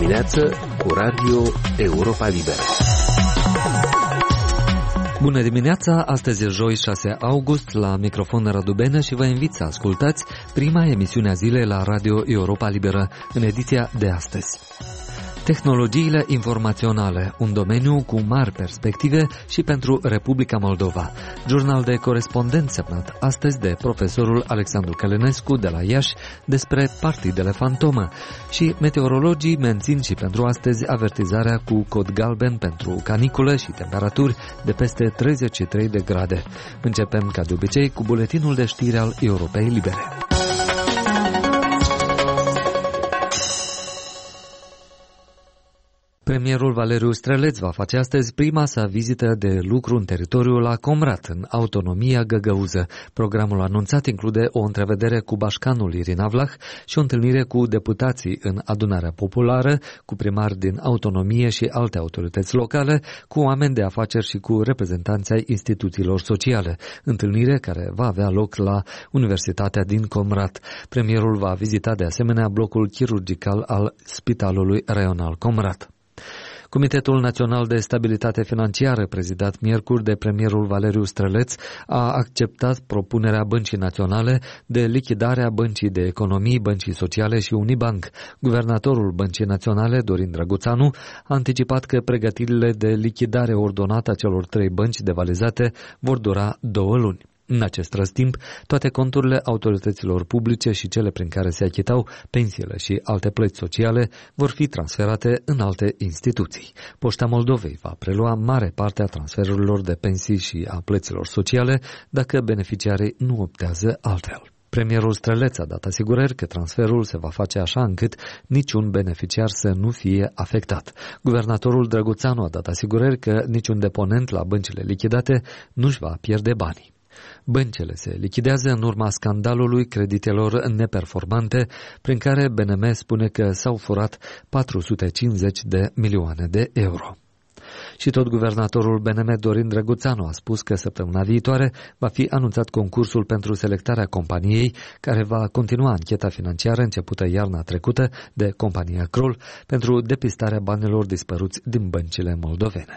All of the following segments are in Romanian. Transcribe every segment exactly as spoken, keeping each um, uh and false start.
dimineață cu Radio Europa Liberă. Bună dimineața, astăzi e joi șase august, la microfon Radu Benă și vă invit să ascultați prima emisiune a zilei la Radio Europa Liberă, în ediția de astăzi. Tehnologiile informaționale, un domeniu cu mari perspective și pentru Republica Moldova. Jurnal de corespondent semnat astăzi de profesorul Alexandru Călănescu de la Iași despre partidele fantomă. Și meteorologii mențin și pentru astăzi avertizarea cu cod galben pentru caniculă și temperaturi de peste treizeci și trei de grade. Începem ca de obicei cu buletinul de știri al Europei Libere. Premierul Valeriu Streleț va face astăzi prima sa vizită de lucru în teritoriul la Comrat, în autonomia găgăuză. Programul anunțat include o întrevedere cu bașcanul Irina Vlah și o întâlnire cu deputații în adunarea populară, cu primari din autonomie și alte autorități locale, cu oameni de afaceri și cu reprezentanții ai instituțiilor sociale. Întâlnire care va avea loc la Universitatea din Comrat. Premierul va vizita de asemenea blocul chirurgical al Spitalului Raional Comrat. Comitetul Național de Stabilitate Financiară, prezidat miercuri de premierul Valeriu Streleț, a acceptat propunerea Băncii Naționale de lichidare a Băncii de Economii, Băncii Sociale și Unibank. Guvernatorul Băncii Naționale, Dorin Drăguțanu, a anticipat că pregătirile de lichidare ordonată a celor trei bănci devalizate vor dura două luni. În acest răstimp, toate conturile autorităților publice și cele prin care se achitau pensiile și alte plăți sociale vor fi transferate în alte instituții. Poșta Moldovei va prelua mare parte a transferurilor de pensii și a plăților sociale dacă beneficiarii nu optează altfel. Premierul Streleț a dat asigurări că transferul se va face așa încât niciun beneficiar să nu fie afectat. Guvernatorul Drăguțanu a dat asigurări că niciun deponent la băncile lichidate nu-și va pierde banii. Băncile se lichidează în urma scandalului creditelor neperformante, prin care B N M spune că s-au furat patru sute cincizeci de milioane de euro. Și tot guvernatorul B N M Dorin Drăguțanu a spus că săptămâna viitoare va fi anunțat concursul pentru selectarea companiei care va continua ancheta financiară începută iarna trecută de compania Kroll pentru depistarea banilor dispăruți din băncile moldovene.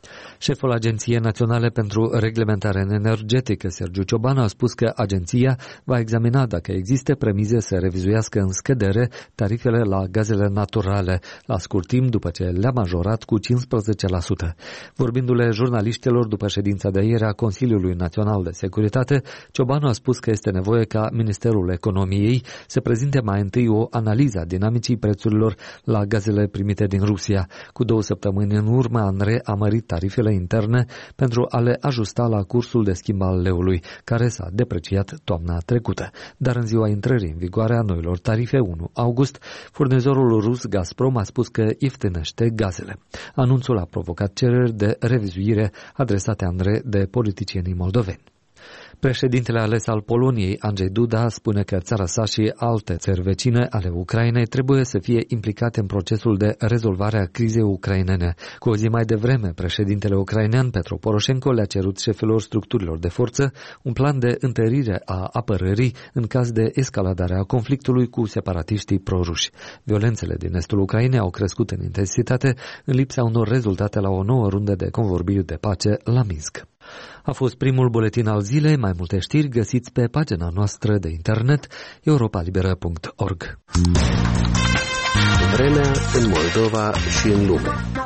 Șeful Agenției Naționale pentru Reglementare Energetică, Sergiu Ciobanu, a spus că agenția va examina dacă există premize să revizuiască în scădere tarifele la gazele naturale, la scurt timp după ce le-a majorat cu cincisprezece la sută. Vorbindu-le jurnaliștilor după ședința de ieri a Consiliului Național de Securitate, Ciobanu a spus că este nevoie ca Ministerul Economiei să prezinte mai întâi o analiză a dinamicii prețurilor la gazele primite din Rusia. Cu două săptămâni în urmă a reamărit tarifele interne pentru a le ajusta la cursul de schimb al leului, care s-a depreciat toamna trecută. Dar în ziua intrării în vigoare a noilor tarife, unu august, furnizorul rus Gazprom a spus că ieftinește gazele. Anunțul a provocat cereri de revizuire adresate Andrei de politicienii moldoveni. Președintele ales al Poloniei, Andrzej Duda, spune că țara sa și alte țări vecine ale Ucrainei trebuie să fie implicate în procesul de rezolvare a crizei ucrainene. Cu o zi mai devreme, președintele ucrainean Petro Poroșenko le-a cerut șefilor structurilor de forță un plan de întărire a apărării în caz de escaladare a conflictului cu separatiștii proruși. Violențele din estul Ucrainei au crescut în intensitate în lipsa unor rezultate la o nouă rundă de convorbiri de pace la Minsk. A fost primul buletin al zilei. Mai multe știri găsiți pe pagina noastră de internet europa liberă punct org. Vremea în Moldova și în lume.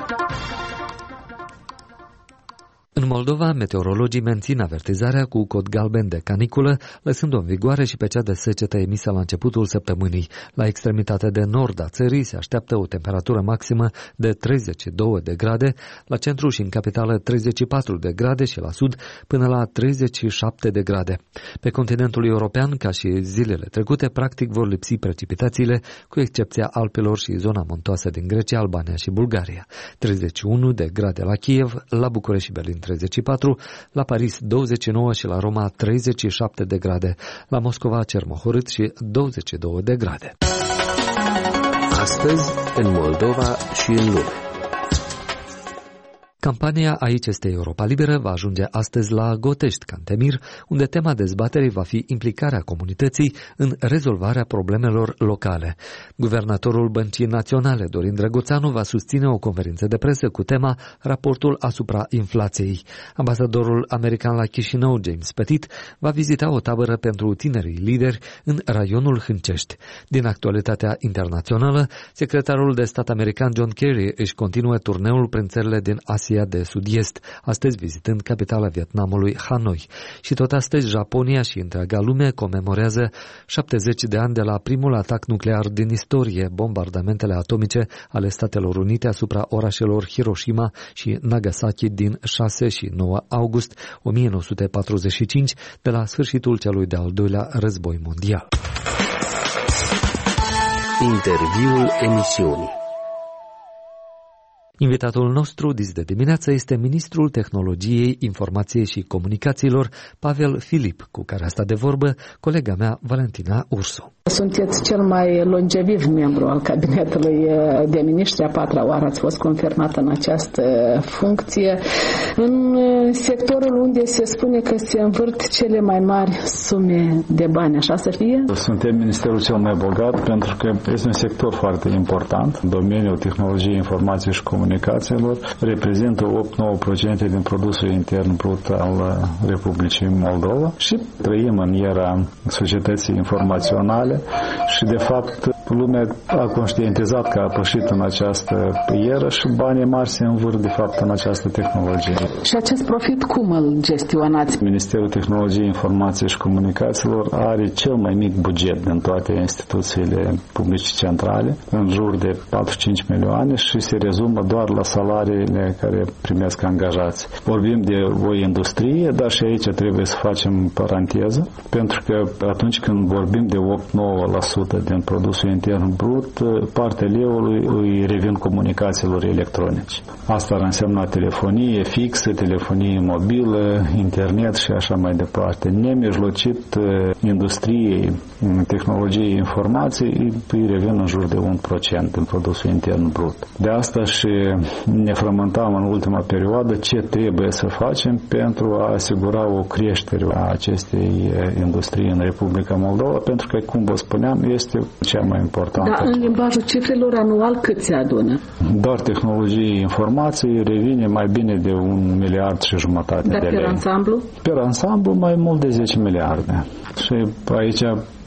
În Moldova, meteorologii mențin avertizarea cu cod galben de caniculă, lăsând-o în vigoare și pe cea de secetă emisă la începutul săptămânii. La extremitatea de nord a țării se așteaptă o temperatură maximă de treizeci și două de grade, la centru și în capitală treizeci și patru de grade și la sud până la treizeci și șapte de grade. Pe continentul european, ca și zilele trecute, practic vor lipsi precipitațiile, cu excepția Alpilor și zona muntoasă din Grecia, Albania și Bulgaria. treizeci și unu de grade la Kiev, la București și Berlin treizeci și patru, la Paris douăzeci și nouă și la Roma treizeci și șapte de grade, la Moscova cer mohorât și douăzeci și două de grade. Astăzi, în Moldova și în lume. Campania Aici este Europa Liberă va ajunge astăzi la Gotești, Cantemir, unde tema dezbaterii va fi implicarea comunității în rezolvarea problemelor locale. Guvernatorul Băncii Naționale, Dorin Drăgoțanu, va susține o conferință de presă cu tema Raportul asupra inflației. Ambasadorul american la Chișinău, James Petit, va vizita o tabără pentru tinerii lideri în raionul Hâncești. Din actualitatea internațională, secretarul de stat american John Kerry își continuă turneul prin țările din Asia de Sud-Est, astăzi vizitând capitala Vietnamului, Hanoi. Și tot astăzi, Japonia și întreaga lume comemorează șaptezeci de ani de la primul atac nuclear din istorie, bombardamentele atomice ale Statelor Unite asupra orașelor Hiroshima și Nagasaki din șase și nouă august o mie nouă sute patruzeci și cinci, de la sfârșitul celui de-al doilea război mondial. Interviul emisiunii. Invitatul nostru dis de dimineață este ministrul Tehnologiei, Informației și Comunicațiilor, Pavel Filip, cu care a stat de vorbă colega mea, Valentina Ursu. Sunteți cel mai longeviv membru al cabinetului de miniștri, a patra oară ați fost confirmat în această funcție, în sectorul unde se spune că se învârt cele mai mari sume de bani, așa să fie? Suntem ministerul cel mai bogat pentru că este un sector foarte important. Domeniul tehnologiei, informației și comunicațiilor reprezintă opt nouă la sută din produsul intern brut al Republicii Moldova și trăim în era societății informaționale și, de fapt, lumea a conștientizat că a pășit în această eră și banii mari se învârt, de fapt, în această tehnologie. Și acest profit cum îl gestionați? Ministerul Tehnologiei, Informației și Comunicațiilor are cel mai mic buget din toate instituțiile publice centrale, în jur de patru-cinci milioane, și se rezumă doar la salariile care primesc angajați. Vorbim de o industrie, dar și aici trebuie să facem paranteză, pentru că atunci când vorbim de opt nouă la sută din produsul intern brut, partea leului îi revin comunicațiilor electronice. Asta ar însemna telefonie fixă, telefonie mobilă, internet și așa mai departe. Nemijlocit industriei tehnologiei informației îi revin în jur de un procent din produsul intern brut. De asta și ne frământam în ultima perioadă ce trebuie să facem pentru a asigura o creștere a acestei industrii în Republica Moldova, pentru că, cum vă spuneam, este cea mai importantă. Dar în limbajul cifrelor anual cât se adună? Doar tehnologie informației revine mai bine de un miliard și jumătate Dar de lei. Dar pe ansamblu? Pe ansamblu mai mult de zece miliarde. Și aici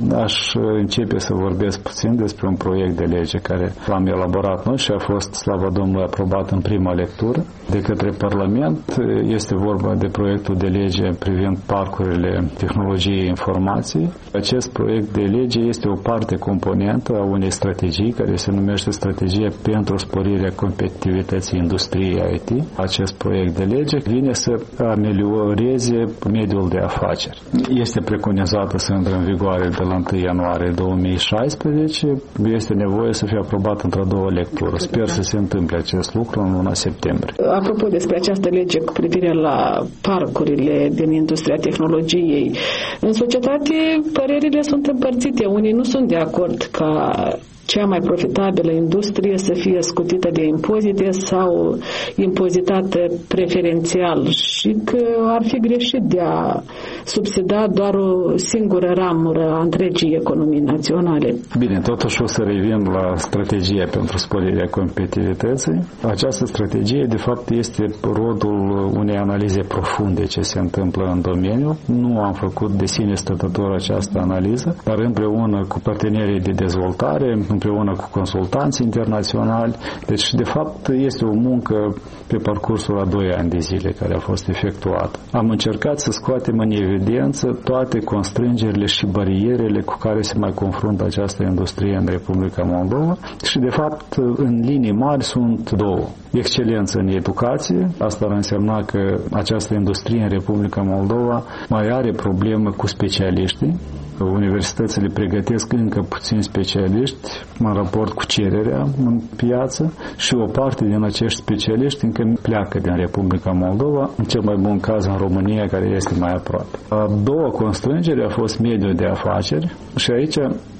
aș începe să vorbesc puțin despre un proiect de lege care l-am elaborat noi și a fost, slavă Domnului, aprobat în prima lectură de către Parlament. Este vorba de proiectul de lege privind parcurile tehnologiei informației. Acest proiect de lege este o parte componentă a unei strategii care se numește Strategie pentru sporirea competitivității industriei I T. Acest proiect de lege vine să amelioreze mediul de afaceri. Este preconizată să intre în vigoare de la întâi ianuarie două mii șaisprezece. Este nevoie să fie aprobat într-a doua lectură. Sper să se întâmple acest lucru în luna septembrie. Apropo despre această lege cu privire la parcurile din industria tehnologiei, în societate părerile sunt împărțite. Unii nu sunt de acord ca cea mai profitabilă industrie să fie scutită de impozite sau impozitată preferențial și că ar fi greșit de a subsida doar o singură ramură a întregii economii naționale. Bine, totuși o să revin la strategia pentru sporirea competitivității. Această strategie, de fapt, este rodul unei analize profunde ce se întâmplă în domeniu. Nu am făcut de sine stătător această analiză, dar împreună cu partenerii de dezvoltare, împreună cu consultanți internaționali. Deci, de fapt, este o muncă pe parcursul a doi ani de zile care a fost efectuată. Am încercat să scoatem în evidență toate constrângerile și barierele cu care se mai confruntă această industrie în Republica Moldova și, de fapt, în linii mari sunt două. Excelență în educație, asta ar însemna că această industrie în Republica Moldova mai are problemă cu specialiștii. Universitățile pregătesc încă puțini specialiști în raport cu cererea în piață și o parte din acești specialiști încă pleacă din Republica Moldova, în cel mai bun caz în România, care este mai aproape. A doua constrângere a fost mediul de afaceri și aici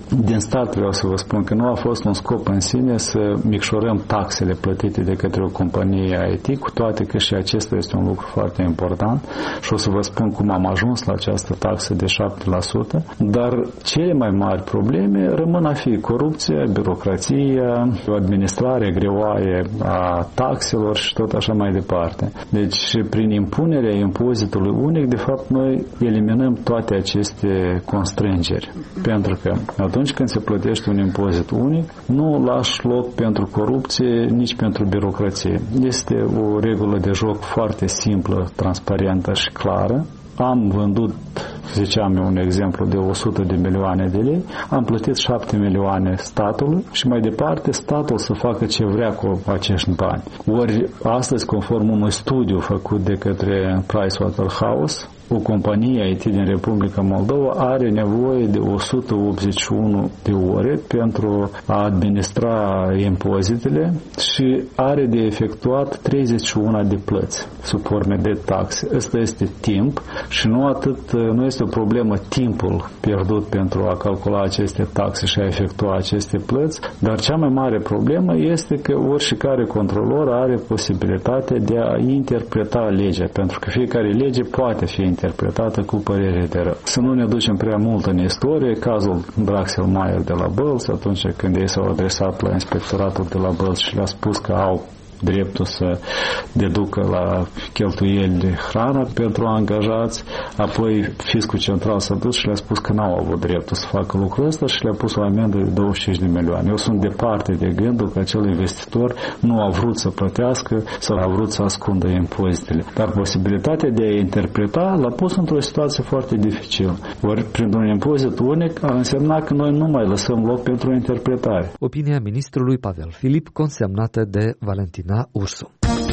din start vreau să vă spun că nu a fost un scop în sine să micșorăm taxele plătite de către o companie I T, cu toate că și acesta este un lucru foarte important și o să vă spun cum am ajuns la această taxă de șapte la sută, dar cele mai mari probleme rămân a fi corupția, birocrația, administrarea greoaie a taxelor și tot așa mai departe. Deci, prin impunerea impozitului unic, de fapt, noi eliminăm toate aceste constrângeri. Pentru că atunci când se plătește un impozit unic, nu lași loc pentru corupție, nici pentru birocrație. Este o regulă de joc foarte simplă, transparentă și clară. Am vândut, ziceam eu, un exemplu de o sută de milioane de lei, am plătit șapte milioane statului și mai departe statul să facă ce vrea cu acești bani. Ori astăzi, conform unui studiu făcut de către Pricewaterhouse, o companie I T din Republica Moldova are nevoie de o sută optzeci și unu de ore pentru a administra impozitele și are de efectuat treizeci și unu de plăți sub forme de taxe. Ăsta este timp și nu atât, nu este o problemă timpul pierdut pentru a calcula aceste taxe și a efectua aceste plăți, dar cea mai mare problemă este că oricare controlor are posibilitatea de a interpreta legea, pentru că fiecare lege poate fi interpretată cu părere de rău. Să nu ne ducem prea mult în istorie, cazul Draxel-Meyer de la Bălți, atunci când ei s-au adresat la inspectoratul de la Bălți și le-a spus că au dreptul să deducă la cheltuieli de hrană pentru angajați, apoi fiscul central s-a dus și le-a spus că n-au avut dreptul să facă lucrul ăsta și le-a pus o amendă de douăzeci și cinci de milioane. Eu sunt departe de gândul că acel investitor nu a vrut să plătească sau a vrut să ascundă impozitele. Dar posibilitatea de a interpreta l-a pus într-o situație foarte dificilă. Ori, prin un impozit unic, a însemnat că noi nu mai lăsăm loc pentru interpretare. Opinia ministrului Pavel Filip, consemnată de Valentin Ursu.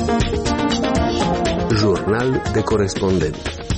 Jurnal de corespondent.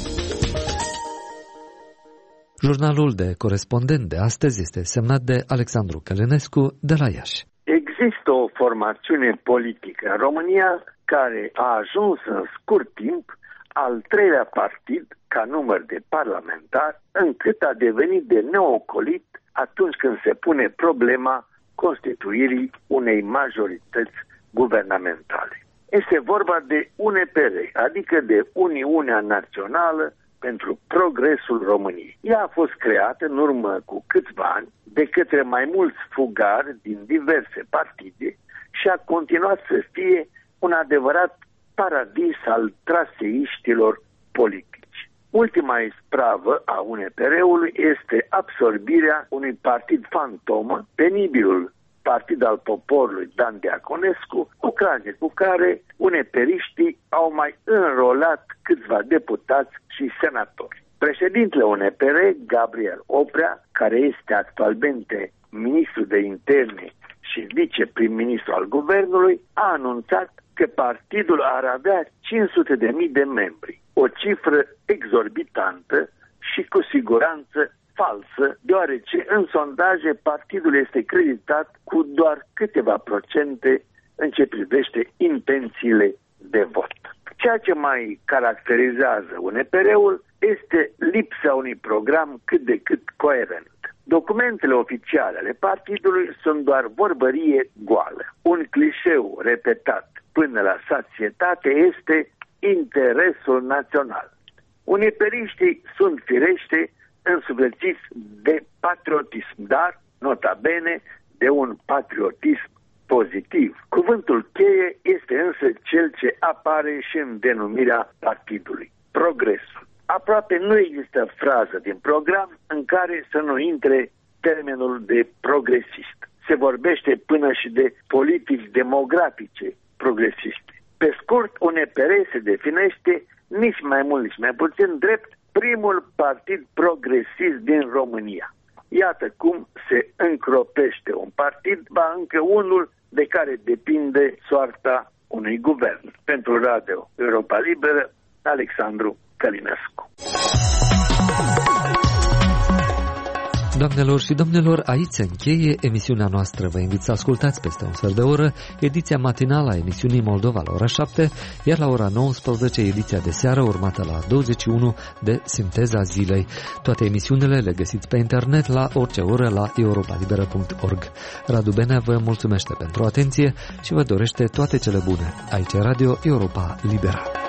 Jurnalul de corespondent de astăzi este semnat de Alexandru Călinescu de la Iași. Există o formațiune politică în România care a ajuns în scurt timp al treilea partid ca număr de parlamentar, încât a devenit de neocolit atunci când se pune problema constituirii unei majorități guvernamentale. Este vorba de U N P R, adică de Uniunea Națională pentru Progresul României. Ea a fost creată în urmă cu câțiva ani de către mai mulți fugari din diverse partide și a continuat să fie un adevărat paradis al traseiștilor politici. Ultima ispravă a U N P R-ului este absorbirea unui partid fantomă, penibilul Partid al Poporului Dan Diaconescu, ocazie cu care uneperiștii au mai înrolat câțiva deputați și senatori. Președintele U N P R, Gabriel Oprea, care este actualmente ministru de interne și viceprim-ministru al guvernului, a anunțat că partidul ar avea cinci sute de mii de membri, o cifră exorbitantă și cu siguranță falsă, deoarece în sondaje partidul este creditat cu doar câteva procente în ce privește intențiile de vot. Ceea ce mai caracterizează U N P R-ul este lipsa unui program cât de cât coerent. Documentele oficiale ale partidului sunt doar vorbărie goală. Un clișeu repetat până la sațietate este interesul național. Uneperiștii sunt firește însuflețiți de patriotism, dar, nota bene, de un patriotism pozitiv. Cuvântul cheie este însă cel ce apare și în denumirea partidului: progresul. Aproape nu există frază din program în care să nu intre termenul de progresist. Se vorbește până și de politici demografice progresiste. Pe scurt, U N P R se definește nici mai mult, nici mai puțin drept primul partid progresist din România. Iată cum se încropește un partid, ba încă unul de care depinde soarta unui guvern. Pentru Radio Europa Liberă, Alexandru Călinescu. Doamnelor și domnilor, aici se încheie emisiunea noastră. Vă invit să ascultați peste un sfert de oră ediția matinală a emisiunii Moldova la ora șapte, iar la ora nouăsprezece ediția de seară, urmată la douăzeci și unu de Sinteza Zilei. Toate emisiunile le găsiți pe internet la orice oră la europa liberă punct org. Radu Benea vă mulțumește pentru atenție și vă dorește toate cele bune. Aici Radio Europa Liberă.